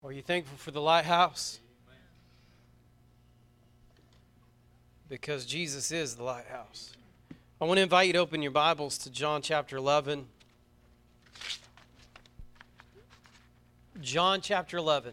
Are you thankful for the lighthouse? Because Jesus is the lighthouse. I want to invite you to open your Bibles to John chapter 11. John chapter 11.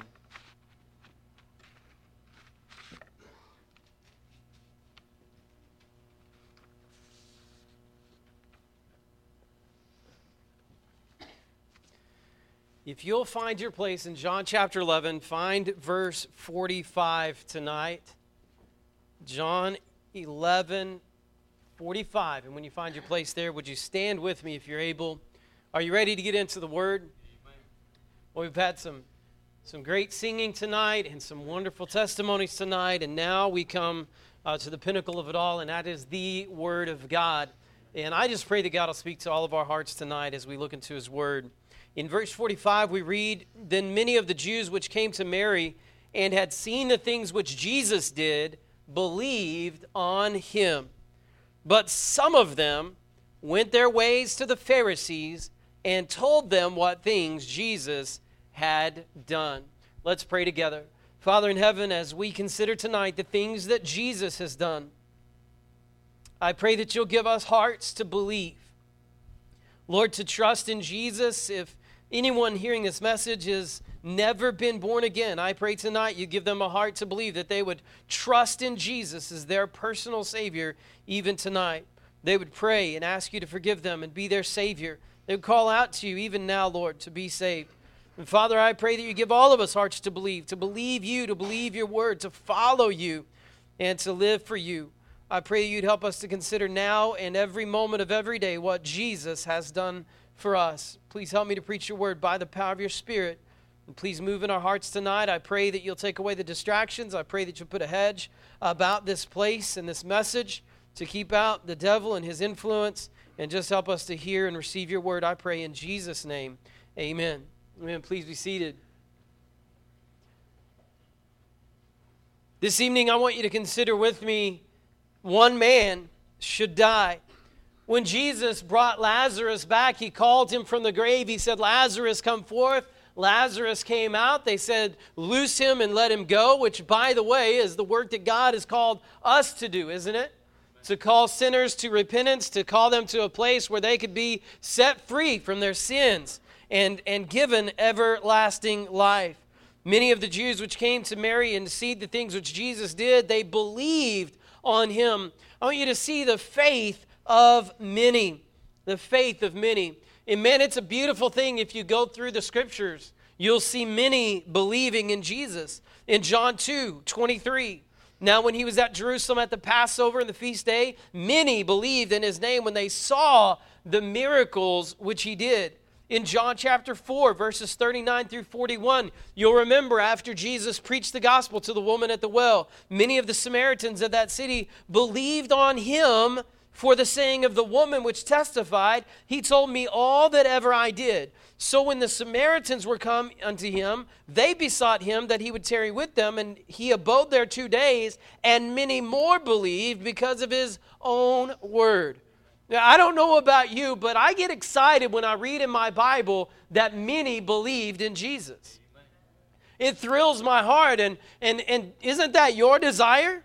If you'll find your place in John chapter 11, find verse 45 tonight. John 11, 45. And when you find your place there, would you stand with me if you're able? Are you ready to get into the Word? Well, we've had some great singing tonight and some wonderful testimonies tonight. And now we come to the pinnacle of it all, and that is the Word of God. And I just pray that God will speak to all of our hearts tonight as we look into His Word. In verse 45, we read, "Then many of the Jews which came to Mary and had seen the things which Jesus did believed on Him. But some of them went their ways to the Pharisees and told them what things Jesus had done." Let's pray together. Father in heaven, as we consider tonight the things that Jesus has done, I pray that you'll give us hearts to believe. Lord, to trust in Jesus. If anyone hearing this message has never been born again, I pray tonight you give them a heart to believe, that they would trust in Jesus as their personal Savior even tonight. They would pray and ask you to forgive them and be their Savior. They would call out to you even now, Lord, to be saved. And Father, I pray that you give all of us hearts to believe you, to believe your word, to follow you, and to live for you. I pray you'd help us to consider now and every moment of every day what Jesus has done for us. Please help me to preach your word by the power of your Spirit. And please move in our hearts tonight. I pray that you'll take away the distractions. I pray that you'll put a hedge about this place and this message to keep out the devil and his influence, and just help us to hear and receive your word. I pray in Jesus' name. Amen. Amen. Please be seated. This evening, I want you to consider with me, one man should die. When Jesus brought Lazarus back, he called him from the grave. He said, "Lazarus, come forth." Lazarus came out. They said, "Loose him and let him go," which, by the way, is the work that God has called us to do, isn't it? To call sinners to repentance, to call them to a place where they could be set free from their sins and given everlasting life. Many of the Jews which came to Mary and to see the things which Jesus did, they believed on him. I want you to see the faith of many. The faith of many. And man, it's a beautiful thing if you go through the scriptures. You'll see many believing in Jesus. In John 2:23, "Now when he was at Jerusalem at the Passover and the feast day, many believed in his name when they saw the miracles which he did." In John chapter 4, verses 39 through 41, you'll remember after Jesus preached the gospel to the woman at the well, many of the Samaritans of that city believed on him for the saying of the woman which testified, "He told me all that ever I did." So when the Samaritans were come unto him, they besought him that he would tarry with them, and he abode there 2 days, and many more believed because of his own word. Now, I don't know about you, but I get excited when I read in my Bible that many believed in Jesus. It thrills my heart, and isn't that your desire?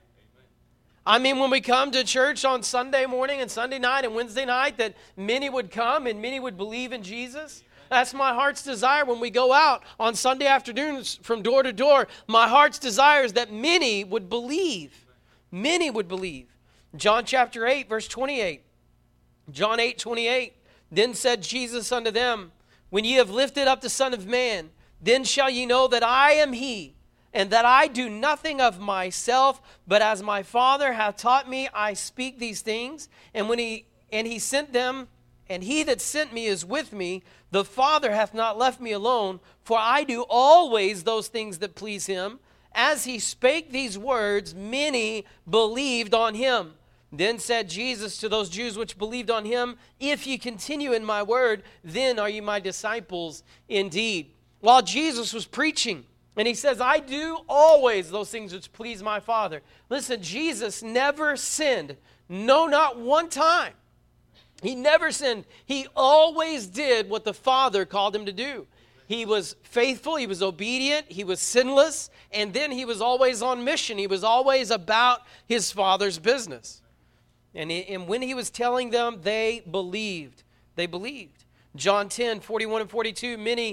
I mean, when we come to church on Sunday morning and Sunday night and Wednesday night, that many would come and many would believe in Jesus. That's my heart's desire when we go out on Sunday afternoons from door to door. My heart's desire is that many would believe. Many would believe. John chapter 8, verse 28. John 8:28. "Then said Jesus unto them, When ye have lifted up the Son of Man, then shall ye know that I am he, and that I do nothing of myself, but as my Father hath taught me, I speak these things. And he sent them, and he that sent me is with me. The Father hath not left me alone, for I do always those things that please him. As he spake these words, many believed on him. Then said Jesus to those Jews which believed on him, If ye continue in my word, then are ye my disciples indeed." While Jesus was preaching, and he says, "I do always those things which please my Father." Listen, Jesus never sinned. No, not one time. He never sinned. He always did what the Father called him to do. He was faithful, he was obedient, he was sinless, and then he was always on mission. He was always about his Father's business. And when he was telling them, they believed. They believed. John 10, 41 and 42, many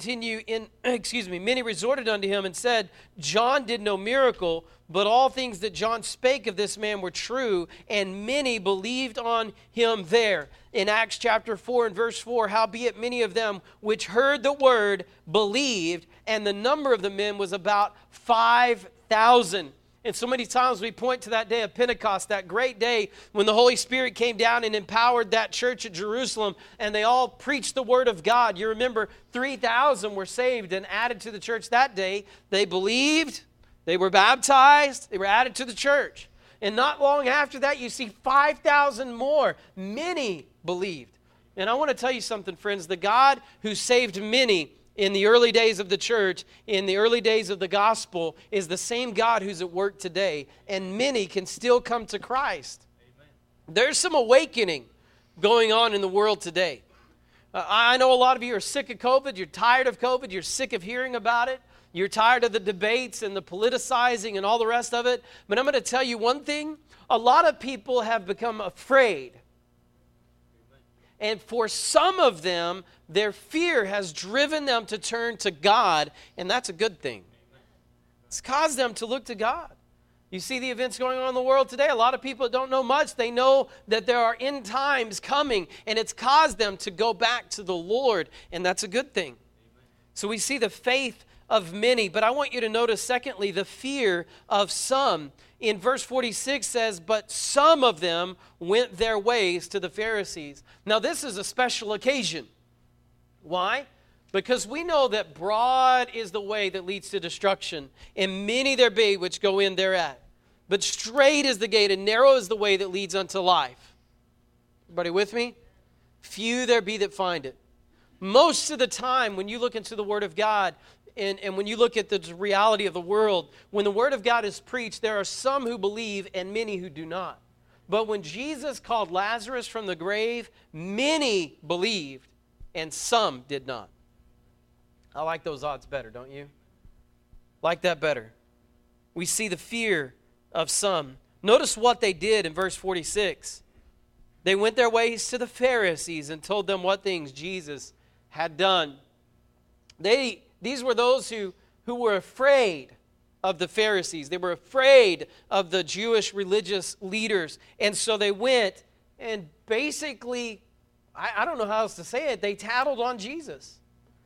resorted unto him and said, John did no miracle, but all things that John spake of this man were true, and many believed on him there. In Acts chapter 4 and verse 4, howbeit many of them which heard the word believed, and the number of the men was about 5,000. And so many times we point to that day of Pentecost, that great day when the Holy Spirit came down and empowered that church at Jerusalem, and they all preached the word of God. You remember 3,000 were saved and added to the church that day. They believed, they were baptized, they were added to the church. And not long after that, you see 5,000 more. Many believed. And I want to tell you something, friends. The God who saved many in the early days of the church, in the early days of the gospel, is the same God who's at work today. And many can still come to Christ. Amen. There's some awakening going on in the world today. I know a lot of you are sick of COVID. You're tired of COVID. You're sick of hearing about it. You're tired of the debates and the politicizing and all the rest of it. But I'm going to tell you one thing. A lot of people have become afraid. And for some of them, their fear has driven them to turn to God, and that's a good thing. It's caused them to look to God. You see the events going on in the world today. A lot of people don't know much. They know that there are end times coming, and it's caused them to go back to the Lord, and that's a good thing. So we see the faith of many, but I want you to notice, secondly, the fear of some. In verse 46 says, but some of them went their ways to the Pharisees. Now this is a special occasion. Why? Because we know that broad is the way that leads to destruction, and many there be which go in thereat. But straight is the gate, and narrow is the way that leads unto life. Everybody with me? Few there be that find it. Most of the time, when you look into the Word of God, and when you look at the reality of the world, when the Word of God is preached, there are some who believe and many who do not. But when Jesus called Lazarus from the grave, many believed and some did not. I like those odds better, don't you? Like that better. We see the fear of some. Notice what they did in verse 46. They went their ways to the Pharisees and told them what things Jesus had done. These were those who were afraid of the Pharisees. They were afraid of the Jewish religious leaders. And so they went and basically, I don't know how else to say it, they tattled on Jesus.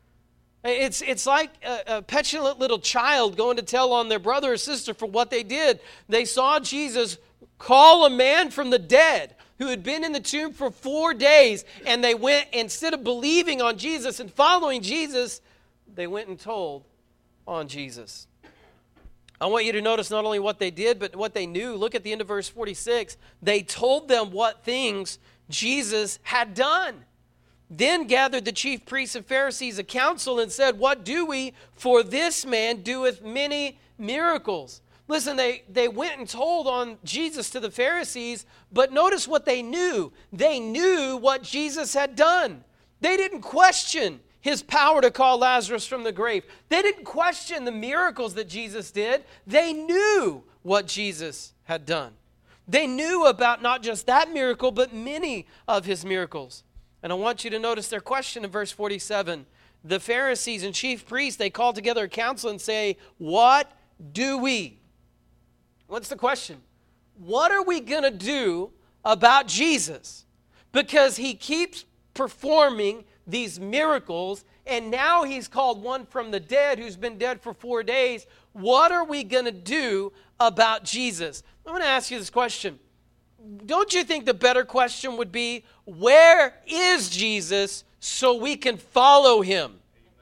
It's like a petulant little child going to tell on their brother or sister for what they did. They saw Jesus call a man from the dead who had been in the tomb for 4 days, and they went, instead of believing on Jesus and following Jesus, they went and told on Jesus. I want you to notice not only what they did, but what they knew. Look at the end of verse 46. They told them what things Jesus had done. Then gathered the chief priests and Pharisees a council and said, what do we? For this man doeth many miracles. Listen, they went and told on Jesus to the Pharisees, but notice what they knew. They knew what Jesus had done. They didn't question his power to call Lazarus from the grave. They didn't question the miracles that Jesus did. They knew what Jesus had done. They knew about not just that miracle, but many of his miracles. And I want you to notice their question in verse 47. The Pharisees and chief priests, they call together a council and say, what do we? What's the question? What are we going to do about Jesus? Because he keeps performing these miracles, and now he's called one from the dead who's been dead for 4 days. What are we going to do about Jesus? I'm going to ask you this question. Don't you think the better question would be, where is Jesus so we can follow him?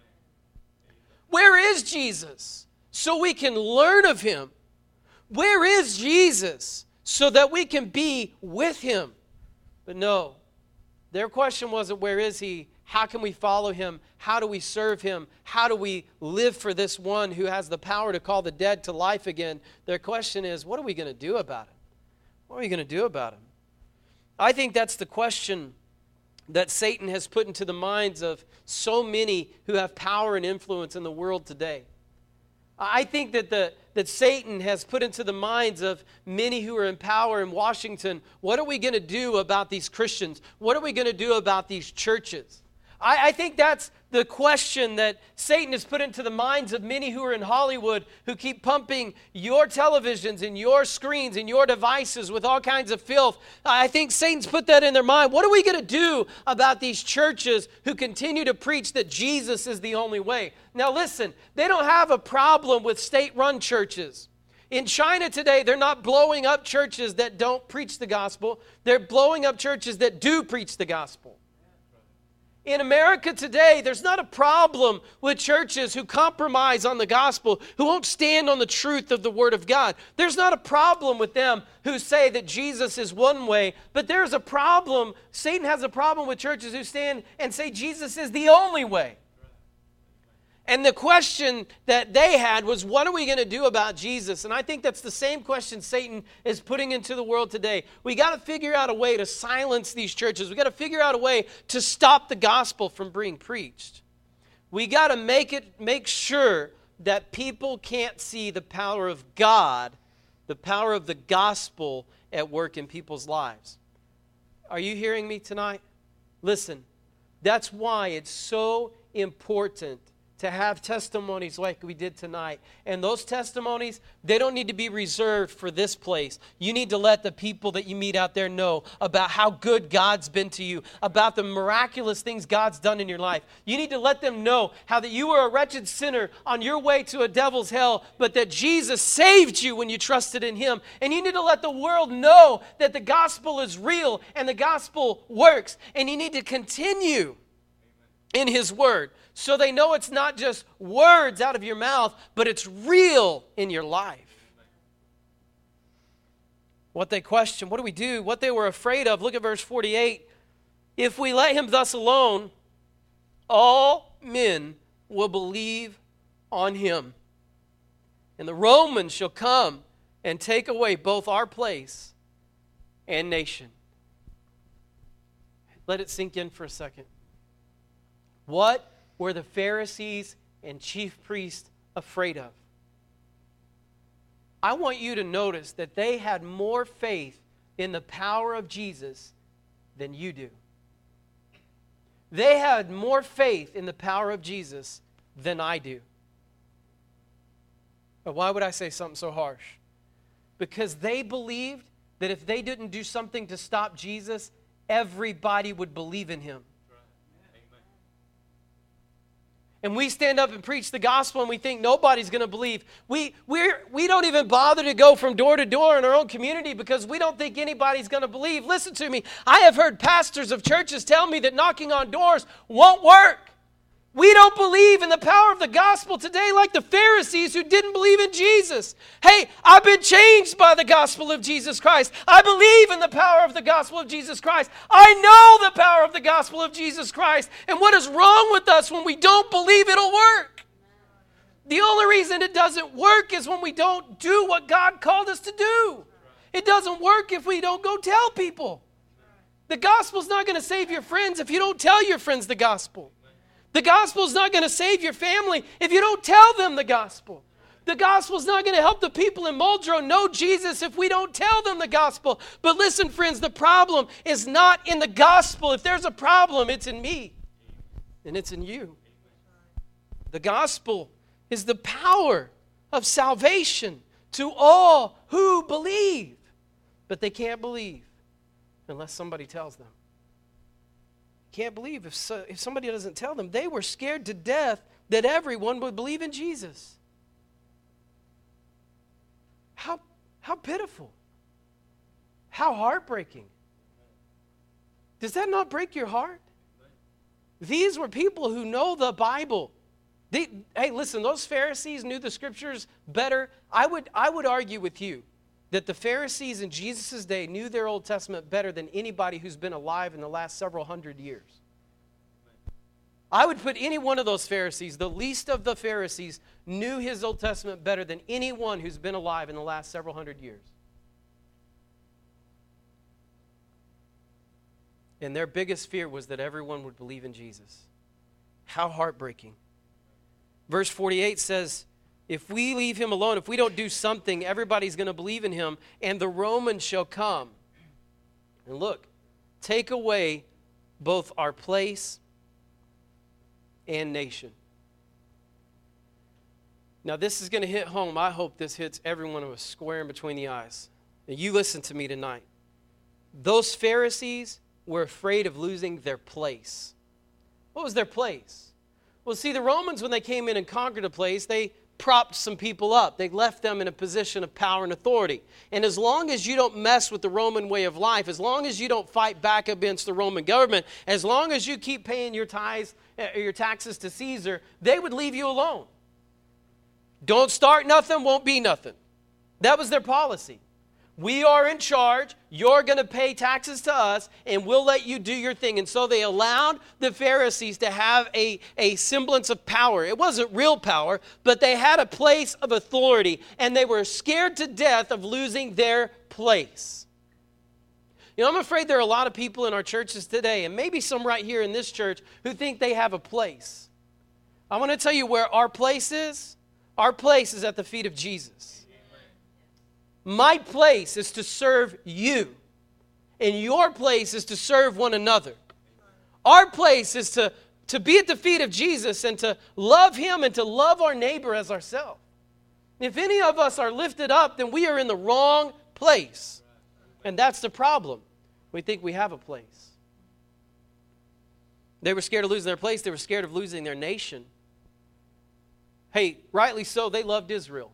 Where is Jesus so we can learn of him? Where is Jesus so that we can be with him? But no, their question wasn't, where is he? How can we follow him? How do we serve him? How do we live for this one who has the power to call the dead to life again? Their question is, what are we going to do about him? What are we going to do about him? I think that's the question that Satan has put into the minds of so many who have power and influence in the world today. I think that Satan has put into the minds of many who are in power in Washington, what are we going to do about these Christians? What are we going to do about these churches? I think that's the question that Satan has put into the minds of many who are in Hollywood, who keep pumping your televisions and your screens and your devices with all kinds of filth. I think Satan's put that in their mind. What are we going to do about these churches who continue to preach that Jesus is the only way? Now listen, they don't have a problem with state-run churches. In China today, they're not blowing up churches that don't preach the gospel. They're blowing up churches that do preach the gospel. In America today, there's not a problem with churches who compromise on the gospel, who won't stand on the truth of the Word of God. There's not a problem with them who say that Jesus is one way, but there's a problem. Satan has a problem with churches who stand and say Jesus is the only way. And the question that they had was, what are we going to do about Jesus? And I think that's the same question Satan is putting into the world today. We got to figure out a way to silence these churches. We got to figure out a way to stop the gospel from being preached. We got to make sure that people can't see the power of God, the power of the gospel at work in people's lives. Are you hearing me tonight? Listen, that's why it's so important to have testimonies like we did tonight. And those testimonies, they don't need to be reserved for this place. You need to let the people that you meet out there know about how good God's been to you, about the miraculous things God's done in your life. You need to let them know how that you were a wretched sinner on your way to a devil's hell, but that Jesus saved you when you trusted in Him. And you need to let the world know that the gospel is real and the gospel works. And you need to continue in His Word, so they know it's not just words out of your mouth, but it's real in your life. What they question, what do we do? What they were afraid of, look at verse 48. If we let him thus alone, all men will believe on him. And the Romans shall come and take away both our place and nation. Let it sink in for a second. What were the Pharisees and chief priests afraid of? I want you to notice that they had more faith in the power of Jesus than you do. They had more faith in the power of Jesus than I do. But why would I say something so harsh? Because they believed that if they didn't do something to stop Jesus, everybody would believe in Him. And we stand up and preach the gospel and we think nobody's going to believe. We don't even bother to go from door to door in our own community because we don't think anybody's going to believe. Listen to me. I have heard pastors of churches tell me that knocking on doors won't work. We don't believe in the power of the gospel today like the Pharisees who didn't believe in Jesus. Hey, I've been changed by the gospel of Jesus Christ. I believe in the power of the gospel of Jesus Christ. I know the power of the gospel of Jesus Christ. And what is wrong with us when we don't believe it'll work? The only reason it doesn't work is when we don't do what God called us to do. It doesn't work if we don't go tell people. The gospel's not going to save your friends if you don't tell your friends the gospel. The gospel's not going to save your family if you don't tell them the gospel. The gospel's not going to help the people in Muldrow know Jesus if we don't tell them the gospel. But listen, friends, the problem is not in the gospel. If there's a problem, it's in me and it's in you. The gospel is the power of salvation to all who believe. But they can't believe unless somebody tells them. Can't believe if somebody doesn't tell them. They were scared to death that everyone would believe in Jesus. How pitiful. How heartbreaking. Does that not break your heart? These were people who know the Bible. Hey, listen, those Pharisees knew the Scriptures better. I would argue with you that the Pharisees in Jesus' day knew their Old Testament better than anybody who's been alive in the last several hundred years. I would put any one of those Pharisees, the least of the Pharisees, knew his Old Testament better than anyone who's been alive in the last several hundred years. And their biggest fear was that everyone would believe in Jesus. How heartbreaking. Verse 48 says, if we leave him alone, if we don't do something, everybody's going to believe in him, and the Romans shall come. And look, take away both our place and nation. Now, this is going to hit home. I hope this hits every one of us square in between the eyes. Now, you listen to me tonight. Those Pharisees were afraid of losing their place. What was their place? Well, see, the Romans, when they came in and conquered a place, they propped some people up. They left them in a position of power and authority. And as long as you don't mess with the Roman way of life, as long as you don't fight back against the Roman government, as long as you keep paying your tithes, your taxes to Caesar, they would leave you alone. Don't start nothing, won't be nothing. That was their policy. We are in charge, you're going to pay taxes to us, and we'll let you do your thing. And so they allowed the Pharisees to have a semblance of power. It wasn't real power, but they had a place of authority, and they were scared to death of losing their place. You know, I'm afraid there are a lot of people in our churches today, and maybe some right here in this church, who think they have a place. I want to tell you where our place is. Our place is at the feet of Jesus. My place is to serve you, and your place is to serve one another. Our place is to be at the feet of Jesus and to love him and to love our neighbor as ourselves. If any of us are lifted up, then we are in the wrong place. And that's the problem. We think we have a place. They were scared of losing their place. They were scared of losing their nation. Hey, rightly so, they loved Israel.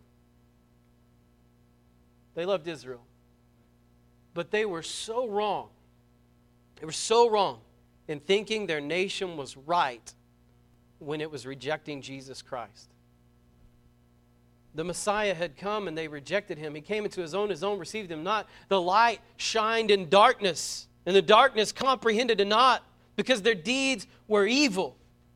They loved Israel. But they were so wrong. They were so wrong in thinking their nation was right when it was rejecting Jesus Christ. The Messiah had come and they rejected him. He came into his own received him not. The light shined in darkness, and the darkness comprehended it not, because their deeds were evil.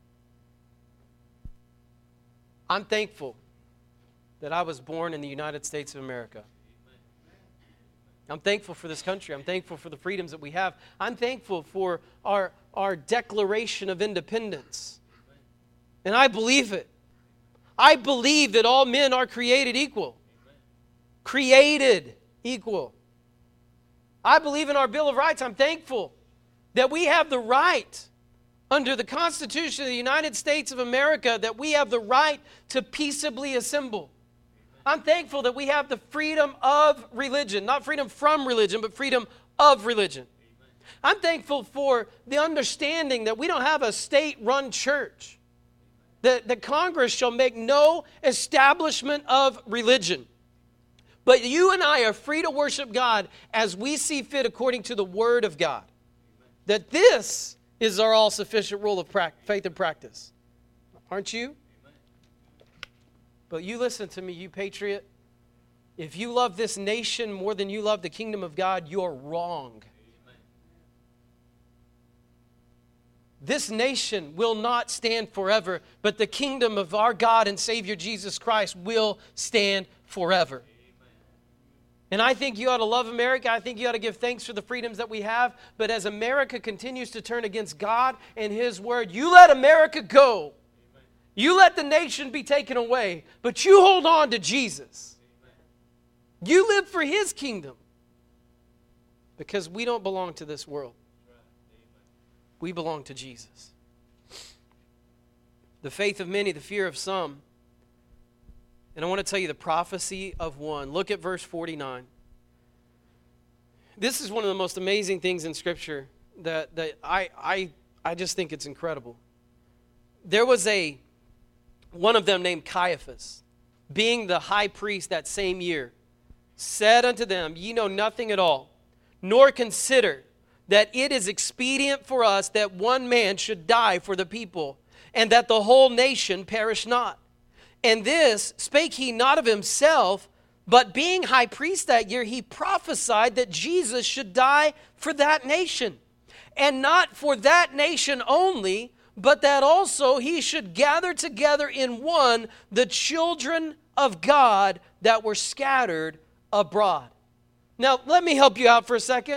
I'm thankful that I was born in the United States of America. I'm thankful for this country. I'm thankful for the freedoms that we have. I'm thankful for our Declaration of Independence. And I believe it. I believe that all men are created equal. Created equal. I believe in our Bill of Rights. I'm thankful that we have the right, under the Constitution of the United States of America, that we have the right to peaceably assemble. I'm thankful that we have the freedom of religion, not freedom from religion, but freedom of religion. I'm thankful for the understanding that we don't have a state-run church, that Congress shall make no establishment of religion. But you and I are free to worship God as we see fit according to the Word of God. That this is our all-sufficient rule of faith and practice. Aren't you? But you listen to me, you patriot. If you love this nation more than you love the kingdom of God, you're wrong. This nation will not stand forever, but the kingdom of our God and Savior Jesus Christ will stand forever. And I think you ought to love America. I think you ought to give thanks for the freedoms that we have. But as America continues to turn against God and His Word, you let America go. You let the nation be taken away, but you hold on to Jesus. You live for His kingdom, because we don't belong to this world. We belong to Jesus. The faith of many, the fear of some. And I want to tell you the prophecy of one. Look at verse 49. This is one of the most amazing things in Scripture that I just think it's incredible. There was one of them named Caiaphas, being the high priest that same year, said unto them, Ye know nothing at all, nor consider that it is expedient for us that one man should die for the people, and that the whole nation perish not. And this spake he not of himself, but being high priest that year, he prophesied that Jesus should die for that nation. And not for that nation only, but that also he should gather together in one the children of God that were scattered abroad. Now, let me help you out for a second.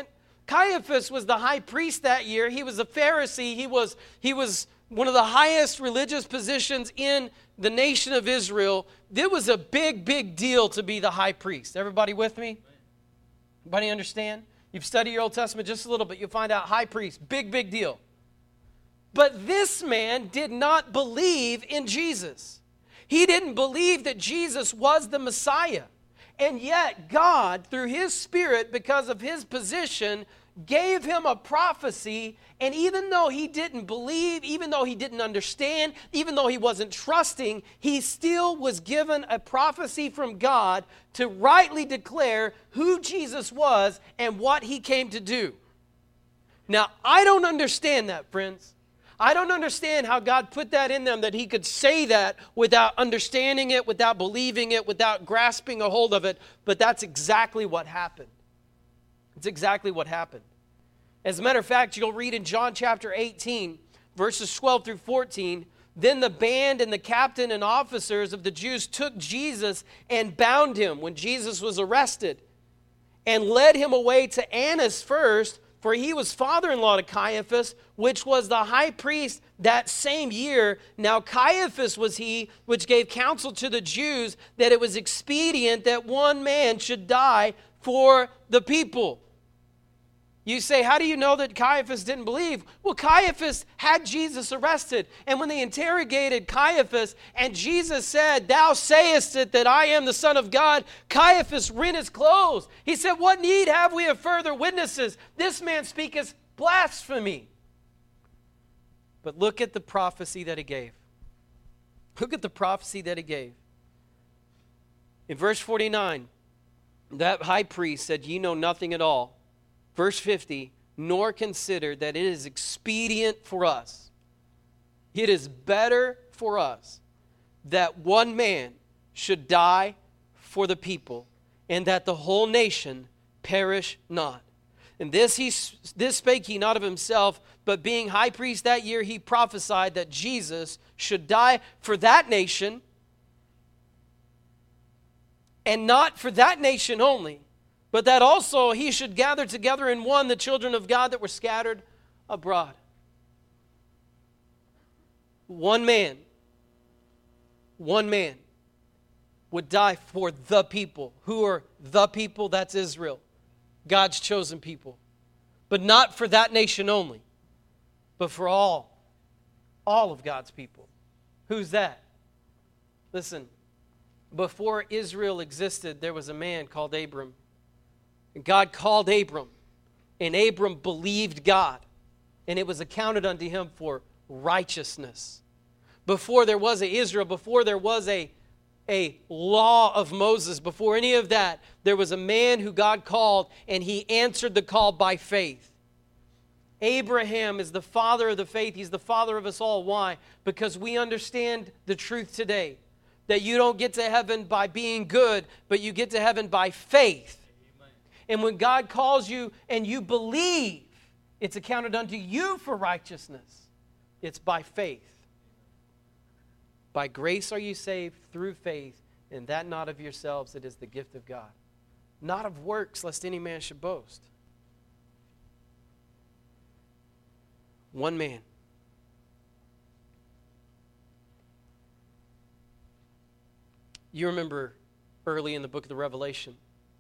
Caiaphas was the high priest that year. He was a Pharisee. He was one of the highest religious positions in the nation of Israel. It was a big, big deal to be the high priest. Everybody with me? Everybody understand? You've studied your Old Testament just a little bit. You'll find out high priest, big, big deal. But this man did not believe in Jesus. He didn't believe that Jesus was the Messiah. And yet God, through His Spirit, because of his position, gave him a prophecy. And even though he didn't believe, even though he didn't understand, even though he wasn't trusting, he still was given a prophecy from God to rightly declare who Jesus was and what He came to do. Now, I don't understand that, friends. I don't understand how God put that in them, that He could say that without understanding it, without believing it, without grasping a hold of it. But that's exactly what happened. It's exactly what happened. As a matter of fact, you'll read in John chapter 18, verses 12 through 14, then the band and the captain and officers of the Jews took Jesus and bound Him when Jesus was arrested and led Him away to Annas first, for he was father-in-law to Caiaphas, which was the high priest that same year. Now Caiaphas was he which gave counsel to the Jews that it was expedient that one man should die for the people. You say, how do you know that Caiaphas didn't believe? Well, Caiaphas had Jesus arrested. And when they interrogated Caiaphas and Jesus said, thou sayest it that I am the Son of God, Caiaphas rent his clothes. He said, what need have we of further witnesses? This man speaketh blasphemy. But look at the prophecy that he gave. Look at the prophecy that he gave. In verse 49, that high priest said, ye know nothing at all. Verse 50, nor consider that it is expedient for us. It is better for us that one man should die for the people, and that the whole nation perish not. And this spake he not of himself, but being high priest that year, he prophesied that Jesus should die for that nation, and not for that nation only, but that also he should gather together in one the children of God that were scattered abroad. One man would die for the people. Who are the people? That's Israel, God's chosen people. But not for that nation only, but for all of God's people. Who's that? Listen, before Israel existed, there was a man called Abram. And God called Abram, and Abram believed God, and it was accounted unto him for righteousness. Before there was Israel, before there was a law of Moses, before any of that, there was a man who God called, and he answered the call by faith. Abraham is the father of the faith. He's the father of us all. Why? Because we understand the truth today, that you don't get to heaven by being good, but you get to heaven by faith. And when God calls you and you believe, it's accounted unto you for righteousness. It's by faith. By grace are you saved through faith, and that not of yourselves, it is the gift of God. Not of works, lest any man should boast. One man. You remember early in the book of the Revelation,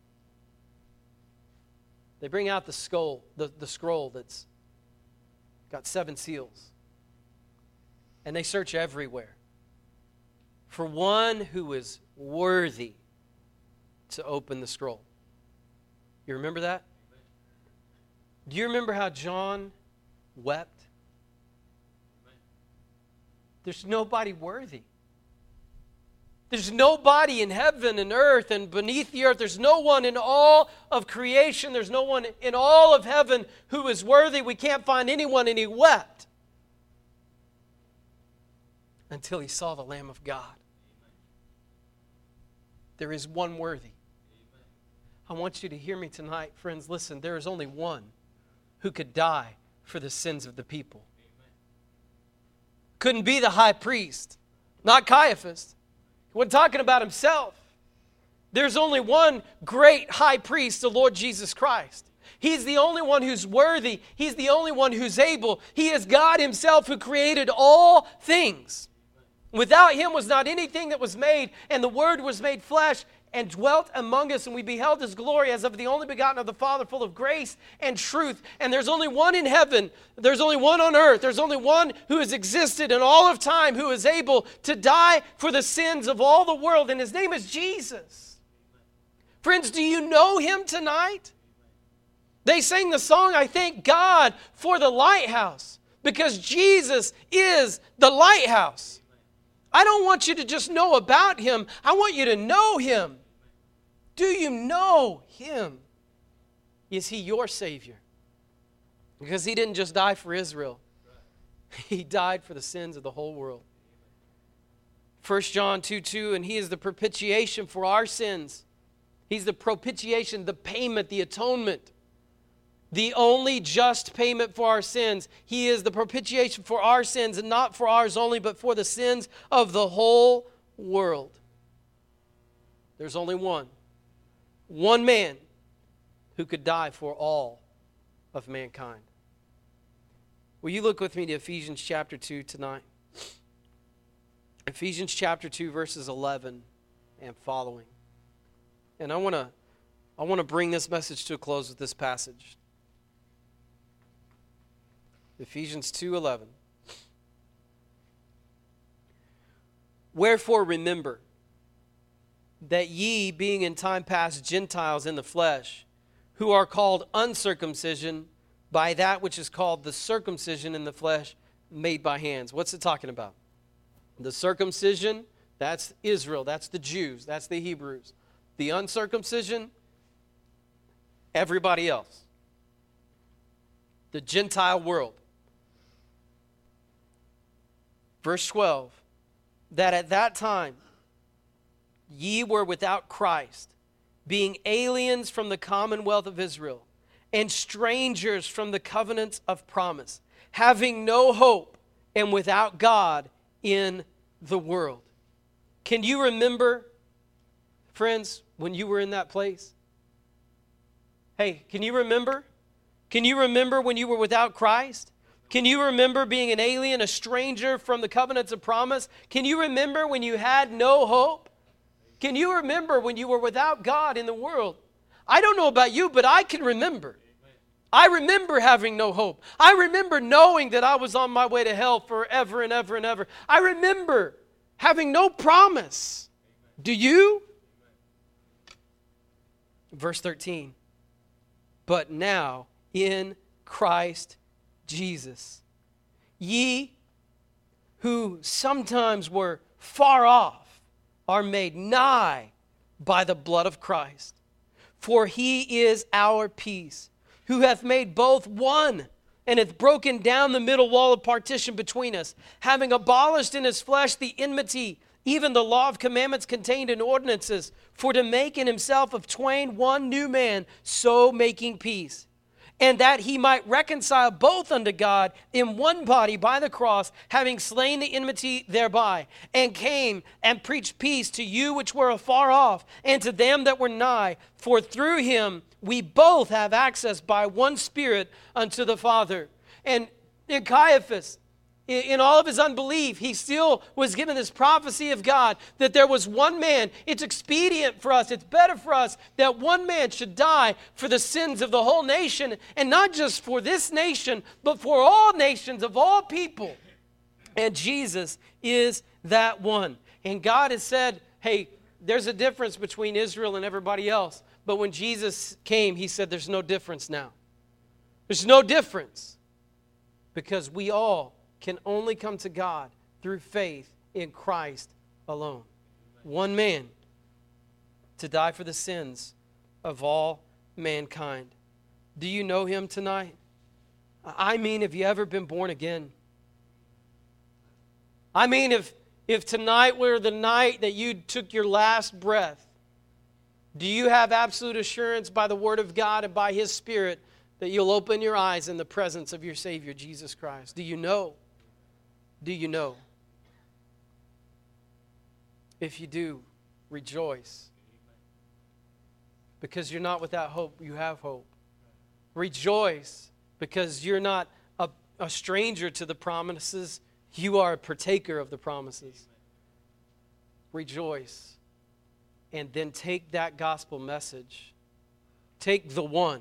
they bring out the scroll that's got 7 seals. And they search everywhere for one who is worthy to open the scroll. You remember that? Do you remember how John wept? There's nobody worthy. There's nobody in heaven and earth and beneath the earth. There's no one in all of creation. There's no one in all of heaven who is worthy. We can't find anyone, and he wept until he saw the Lamb of God. There is one worthy. I want you to hear me tonight, friends. Listen, there is only one who could die for the sins of the people. Couldn't be the high priest, not Caiaphas. He wasn't talking about himself. There's only one great high priest, the Lord Jesus Christ. He's the only one who's worthy. He's the only one who's able. He is God himself who created all things. Without him was not anything that was made, and the Word was made flesh and dwelt among us, and we beheld his glory as of the only begotten of the Father, full of grace and truth. And there's only one in heaven, there's only one on earth, there's only one who has existed in all of time who is able to die for the sins of all the world, and his name is Jesus. Friends, do you know him tonight? They sang the song, I thank God for the lighthouse, because Jesus is the lighthouse. I don't want you to just know about him. I want you to know him. Do you know him? Is he your Savior? Because he didn't just die for Israel. He died for the sins of the whole world. 1 John 2:2, and he is the propitiation for our sins. He's the propitiation, the payment, the atonement. The only just payment for our sins. He is the propitiation for our sins, and not for ours only, but for the sins of the whole world. There's only one man who could die for all of mankind. Will you look with me to Ephesians chapter 2 tonight? Ephesians chapter 2, verses 11 and following. And I want to bring this message to a close with this passage. Ephesians 2:11. Wherefore remember that ye, being in time past Gentiles in the flesh, who are called uncircumcision by that which is called the circumcision in the flesh made by hands. What's it talking about? The circumcision, that's Israel, that's the Jews, that's the Hebrews. The uncircumcision, everybody else. The Gentile world. Verse 12, that at that time ye were without Christ, being aliens from the commonwealth of Israel, and strangers from the covenants of promise, having no hope and without God in the world. Can you remember, friends, when you were in that place? Hey, can you remember? Can you remember when you were without Christ? Can you remember being an alien, a stranger from the covenants of promise? Can you remember when you had no hope? Can you remember when you were without God in the world? I don't know about you, but I can remember. I remember having no hope. I remember knowing that I was on my way to hell forever and ever and ever. I remember having no promise. Do you? Verse 13. But now in Christ Jesus, ye who sometimes were far off are made nigh by the blood of Christ. For he is our peace, who hath made both one, and hath broken down the middle wall of partition between us, having abolished in his flesh the enmity, even the law of commandments contained in ordinances, for to make in himself of twain one new man, so making peace. And that he might reconcile both unto God in one body by the cross, having slain the enmity thereby, and came and preached peace to you which were afar off, and to them that were nigh. For through him we both have access by one Spirit unto the Father. And in Caiaphas, in all of his unbelief, he still was given this prophecy of God that there was one man. It's expedient for us, it's better for us that one man should die for the sins of the whole nation, and not just for this nation, but for all nations of all people. And Jesus is that one. And God has said, hey, there's a difference between Israel and everybody else. But when Jesus came, he said there's no difference now. There's no difference, because we all can only come to God through faith in Christ alone. One man to die for the sins of all mankind. Do you know him tonight? I mean, have you ever been born again? I mean, if tonight were the night that you took your last breath, do you have absolute assurance by the Word of God and by His Spirit that you'll open your eyes in the presence of your Savior, Jesus Christ? Do you know? Do you know? If you do, rejoice. Because you're not without hope. You have hope. Rejoice, because you're not a stranger to the promises. You are a partaker of the promises. Rejoice. And then take that gospel message. Take the one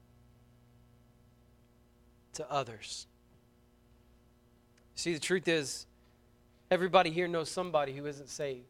to others. See, the truth is, everybody here knows somebody who isn't saved.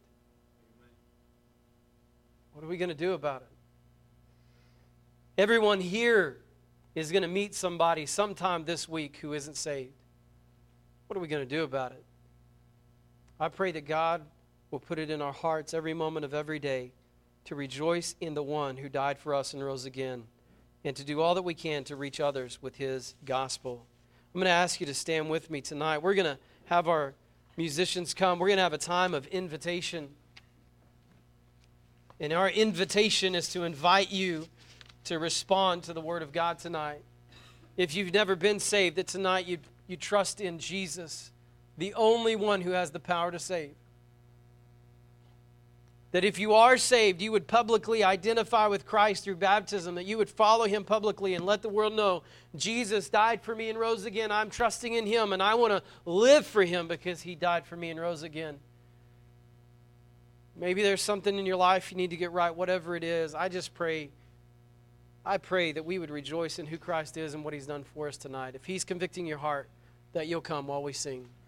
What are we going to do about it? Everyone here is going to meet somebody sometime this week who isn't saved. What are we going to do about it? I pray that God will put it in our hearts every moment of every day to rejoice in the one who died for us and rose again, and to do all that we can to reach others with his gospel. I'm going to ask you to stand with me tonight. We're going to have our musicians come. We're going to have a time of invitation. And our invitation is to invite you to respond to the Word of God tonight. If you've never been saved, that tonight you trust in Jesus, the only one who has the power to save. That if you are saved, you would publicly identify with Christ through baptism, that you would follow him publicly and let the world know, Jesus died for me and rose again. I'm trusting in him, and I want to live for him because he died for me and rose again. Maybe there's something in your life you need to get right, whatever it is. I pray that we would rejoice in who Christ is and what he's done for us tonight. If he's convicting your heart, that you'll come while we sing.